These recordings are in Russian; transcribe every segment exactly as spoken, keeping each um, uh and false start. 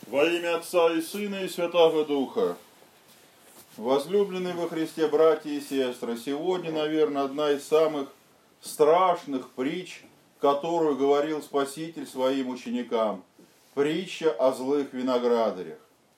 Во имя Отца и Сына и Святого Духа. Возлюбленные во Христе братья и сестры, сегодня, наверное, одна из самых страшных притч, которую говорил Спаситель своим ученикам. Притча о злых виноградарях.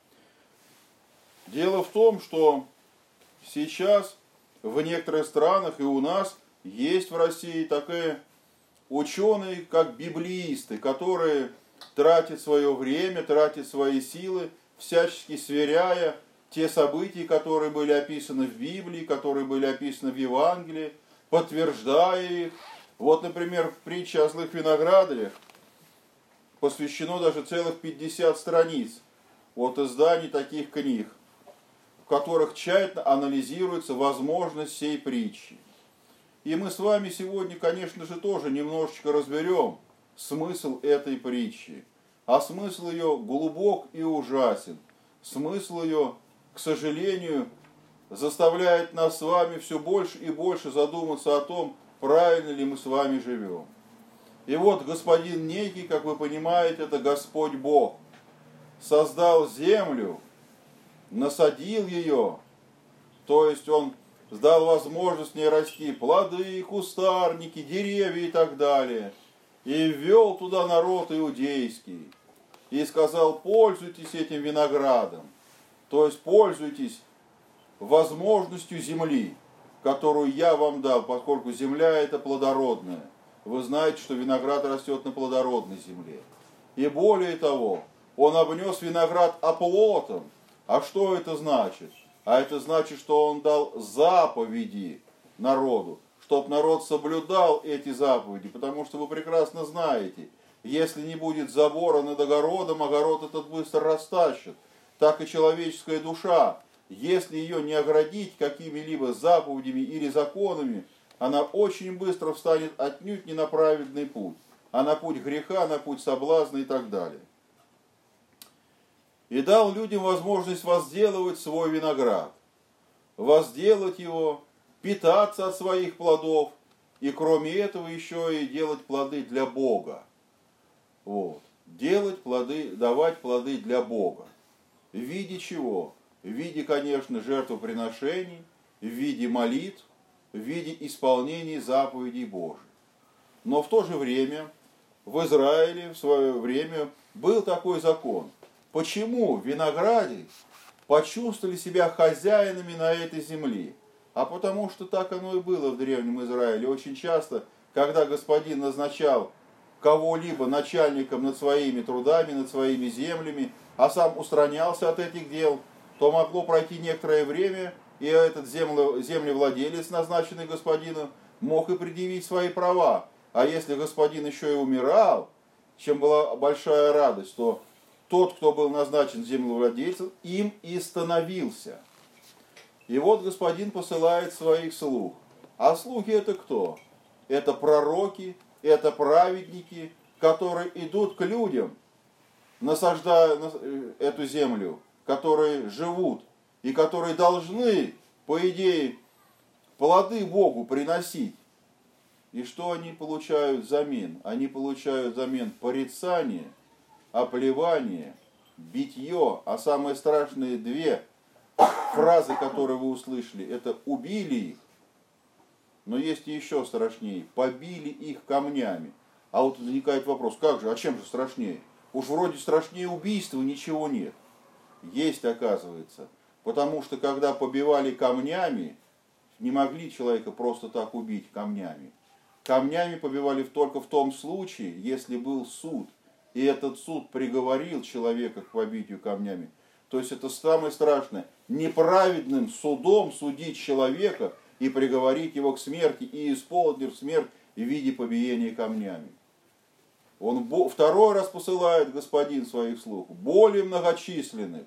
Дело в том, что сейчас в некоторых странах и у нас есть в России такие ученые, как библеисты, которые тратят свое время, тратят свои силы, всячески сверяя те события, которые были описаны в Библии, которые были описаны в Евангелии, подтверждая их. Вот, например, в притче о злых виноградарях посвящено даже целых пятьдесят страниц от изданий таких книг, в которых тщательно анализируется возможность сей притчи. И мы с вами сегодня, конечно же, тоже немножечко разберем смысл этой притчи. А смысл ее глубок и ужасен. Смысл ее, к сожалению, заставляет нас с вами все больше и больше задуматься о том, правильно ли мы с вами живем. И вот господин некий, как вы понимаете, это Господь Бог, создал землю, насадил ее, то есть Он дал возможность в ней расти плоды, кустарники, деревья и так далее. И ввел туда народ иудейский. И сказал: пользуйтесь этим виноградом. То есть пользуйтесь возможностью земли, которую я вам дал, поскольку земля это плодородная. Вы знаете, что виноград растет на плодородной земле. И более того, он обнес виноград оплотом. А что это значит? А это значит, что он дал заповеди народу, чтобы народ соблюдал эти заповеди, потому что вы прекрасно знаете, если не будет забора над огородом, огород этот быстро растащит. Так и человеческая душа, если ее не оградить какими-либо заповедями или законами, она очень быстро встанет отнюдь не на праведный путь, а на путь греха, на путь соблазна и так далее. И дал людям возможность возделывать свой виноград, возделать его, питаться от своих плодов, и кроме этого еще и делать плоды для Бога. Вот. Делать плоды, давать плоды для Бога. В виде чего? В виде, конечно, жертвоприношений, в виде молитв, в виде исполнения заповедей Божьих. Но в то же время в Израиле в свое время был такой закон. Почему виноградари почувствовали себя хозяинами на этой земле? А потому что так оно и было в Древнем Израиле. Очень часто, когда господин назначал кого-либо начальником над своими трудами, над своими землями, а сам устранялся от этих дел, то могло пройти некоторое время, и этот землевладелец, назначенный господином, мог и предъявить свои права. А если господин еще и умирал, чем была большая радость, то тот, кто был назначен землевладельцем, им и становился. И вот господин посылает своих слуг. А слуги это кто? Это пророки, это праведники, которые идут к людям, насаждая эту землю, которые живут и которые должны, по идее, плоды Богу приносить. И что они получают взамен? Они получают взамен порицание, оплевание, битье, а самые страшные две фразы, которые вы услышали, это убили их, но есть и еще страшнее, побили их камнями. А вот возникает вопрос, как же, а чем же страшнее? Уж вроде страшнее убийства ничего нет. Есть, оказывается, потому что когда побивали камнями, не могли человека просто так убить камнями. Камнями побивали только в том случае, если был суд, и этот суд приговорил человека к побитию камнями. То есть это самое страшное. Неправедным судом судить человека и приговорить его к смерти, и исполнить смерть в виде побиения камнями. Он второй раз посылает господин своих слуг, более многочисленных.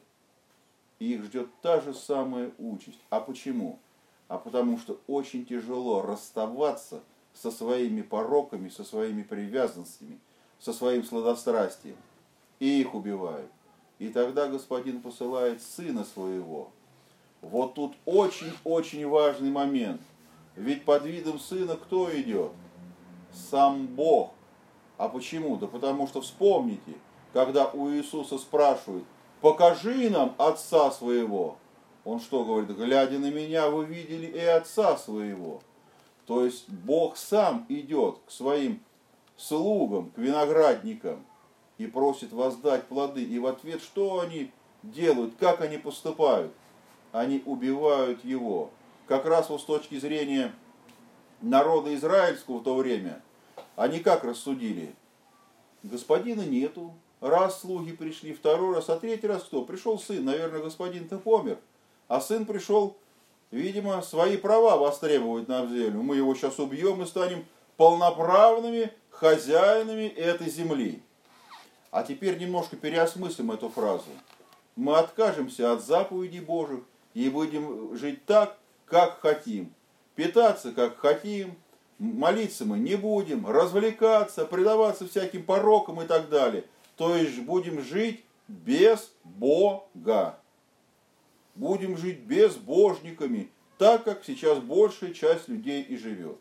И их ждет та же самая участь. А почему? А потому что очень тяжело расставаться со своими пороками, со своими привязанностями, со своим сладострастием. И их убивают. И тогда господин посылает сына своего. Вот тут очень-очень важный момент. Ведь под видом сына кто идет? Сам Бог. А почему? Да потому что вспомните, когда у Иисуса спрашивают: покажи нам Отца своего. Он что говорит? Глядя на меня, вы видели и Отца своего. То есть Бог сам идет к своим слугам, к виноградникам и просит воздать плоды. И в ответ что они делают, как они поступают? Они убивают его. Как раз вот с точки зрения народа израильского в то время, они как рассудили? Господина нету. Раз слуги пришли, второй раз, а третий раз кто? Пришел сын. Наверное, господин-то помер. А сын пришел, видимо, свои права востребовать на землю. Мы его сейчас убьем и станем полноправными хозяинами этой земли. А теперь немножко переосмыслим эту фразу. Мы откажемся от заповедей Божьих и будем жить так, как хотим. Питаться, как хотим. Молиться мы не будем. Развлекаться, предаваться всяким порокам и так далее. То есть будем жить без Бога. Будем жить безбожниками, так как сейчас большая часть людей и живет.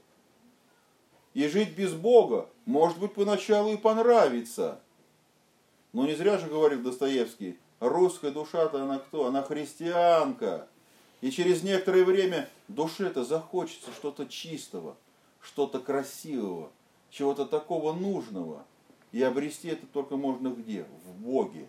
И жить без Бога, может быть, поначалу и понравится. Но не зря же говорил Достоевский: русская душа-то она кто? Она христианка. И через некоторое время душе-то захочется что-то чистого, что-то красивого, чего-то такого нужного. И обрести это только можно где? В Боге.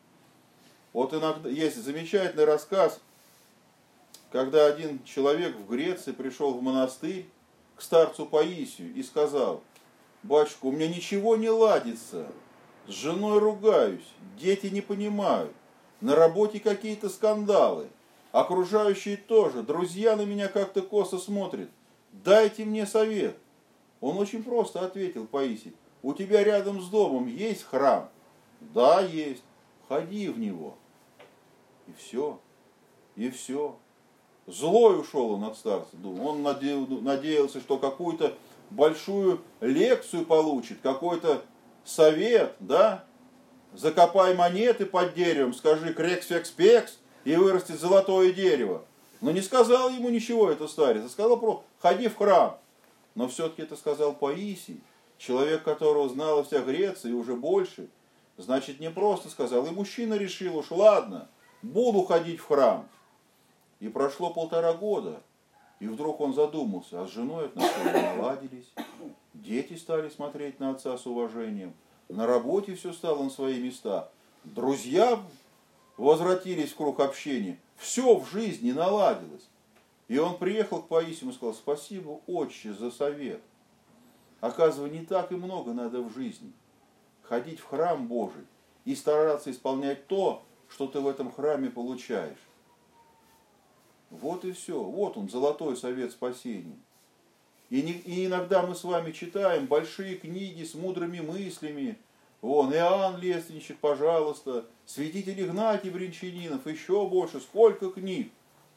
Вот иногда есть замечательный рассказ, когда один человек в Греции пришел в монастырь к старцу Паисию и сказал: батюшка, у меня ничего не ладится, с женой ругаюсь, дети не понимают, на работе какие-то скандалы, окружающие тоже, друзья на меня как-то косо смотрят, дайте мне совет. Он очень просто ответил, Паисий: у тебя рядом с домом есть храм? Да, есть. Ходи в него. И все. И все. Злой ушел он от старца. Он надеялся, что какую-то большую лекцию получит, какой-то совет, да? Закопай монеты под деревом, скажи крекс-фекс-пекс, и вырастет золотое дерево. Но не сказал ему ничего это старец, а сказал просто: ходи в храм. Но все-таки это сказал Паисий, человек, которого знала вся Греция и уже больше. Значит, не просто сказал. И мужчина решил: уж ладно, буду ходить в храм. И прошло полтора года, и вдруг он задумался, а с женой отношения наладились, дети стали смотреть на отца с уважением, на работе все стало на свои места, друзья возвратились в круг общения, все в жизни наладилось. И он приехал к Паисию и сказал: спасибо, отче, за совет. Оказывается, не так и много надо в жизни. Ходить в храм Божий и стараться исполнять то, что ты в этом храме получаешь. Вот и все. Вот он, золотой совет спасения. И, не, и иногда мы с вами читаем большие книги с мудрыми мыслями. Вон, Иоанн Лествичник, пожалуйста, святитель Игнатий Бринчанинов, еще больше, сколько книг.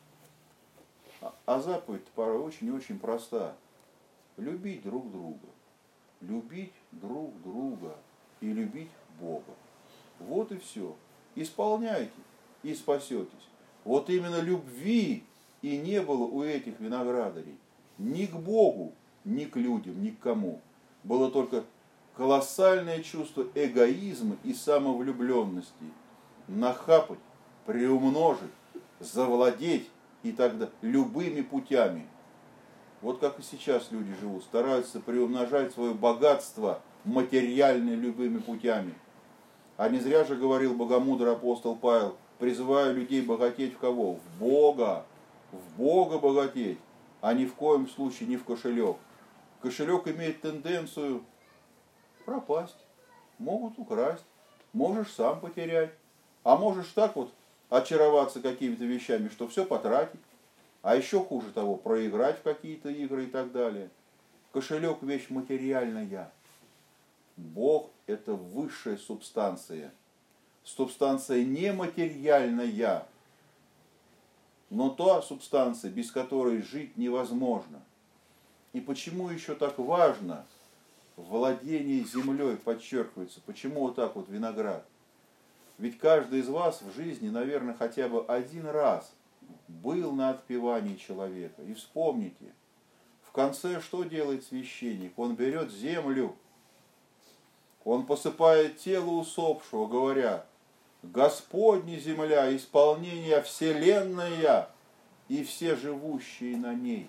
А, а заповедь порой очень и очень проста. Любить друг друга. Любить друг друга. И любить Бога. Вот и все. Исполняйте и спасетесь. Вот именно любви и не было у этих виноградарей. Ни к Богу, ни к людям, ни к кому. Было только колоссальное чувство эгоизма и самовлюбленности. Нахапать, приумножить, завладеть и тогда любыми путями. Вот как и сейчас люди живут. Стараются приумножать свое богатство материальное любыми путями. А не зря же говорил богомудрый апостол Павел: призываю людей богатеть в кого? В Бога. В Бога богатеть, а ни в коем случае не в кошелек. Кошелек имеет тенденцию пропасть. Могут украсть. Можешь сам потерять. А можешь так вот очароваться какими-то вещами, что все потратить. А еще хуже того, проиграть в какие-то игры и так далее. Кошелек вещь материальная. Бог – это высшая субстанция. Субстанция нематериальная, но та субстанция, без которой жить невозможно. И почему еще так важно владение землей, подчеркивается, почему вот так вот виноград? Ведь каждый из вас в жизни, наверное, хотя бы один раз был на отпевании человека. И вспомните, в конце что делает священник? Он берет землю Он посыпает тело усопшего, говоря: Господня земля, исполнение вселенная и все живущие на ней.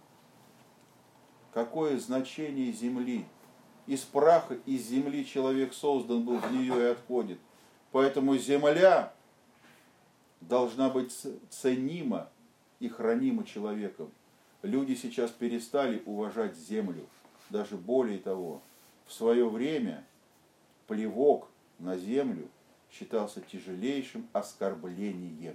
Какое значение земли? Из праха, из земли человек создан был, в нее и отходит. Поэтому земля должна быть ценима и хранима человеком. Люди сейчас перестали уважать землю. Даже более того, в свое время плевок на землю считался тяжелейшим оскорблением.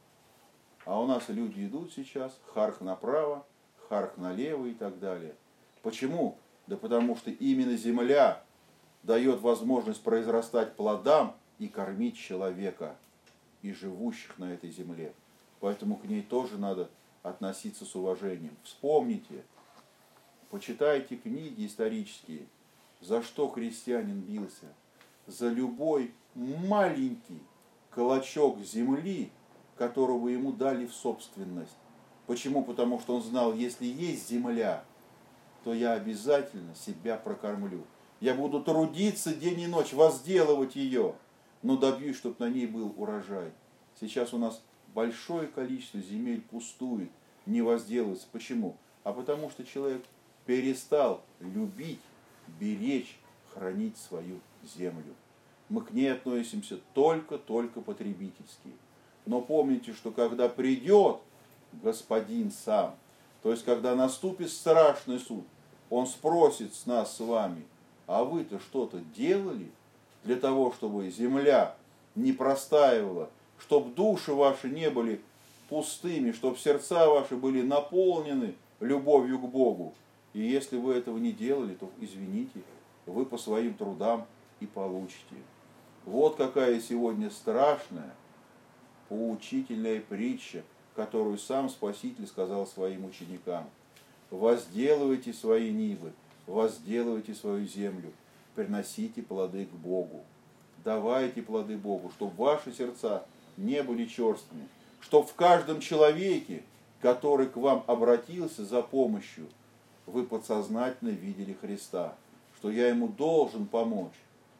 А у нас люди идут сейчас, харх направо, харх налево и так далее. Почему? Да потому что именно земля дает возможность произрастать плодам и кормить человека и живущих на этой земле. Поэтому к ней тоже надо относиться с уважением. Вспомните, почитайте книги исторические, за что крестьянин бился. За любой маленький клочок земли, которого ему дали в собственность. Почему? Потому что он знал, если есть земля, то я обязательно себя прокормлю. Я буду трудиться день и ночь, возделывать ее, но добьюсь, чтобы на ней был урожай. Сейчас у нас большое количество земель пустует, не возделывается. Почему? А потому что человек перестал любить, беречь, хранить свою землю. Мы к ней относимся только-только потребительски. Но помните, что когда придет Господин сам, то есть когда наступит страшный суд, Он спросит с нас с вами: а вы-то что-то делали для того, чтобы земля не простаивала, чтобы души ваши не были пустыми, чтобы сердца ваши были наполнены любовью к Богу? И если вы этого не делали, то извините, вы по своим трудам и получите. Вот какая сегодня страшная, поучительная притча, которую сам Спаситель сказал своим ученикам. Возделывайте свои нивы, возделывайте свою землю, приносите плоды к Богу. Давайте плоды Богу, чтобы ваши сердца не были черствыми, чтобы в каждом человеке, который к вам обратился за помощью, вы подсознательно видели Христа, что я ему должен помочь,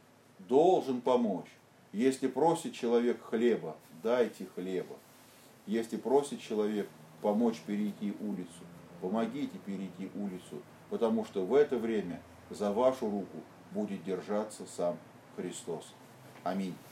должен помочь. Если просит человек хлеба, дайте хлеба. Если просит человек помочь перейти улицу, помогите перейти улицу, потому что в это время за вашу руку будет держаться сам Христос. Аминь.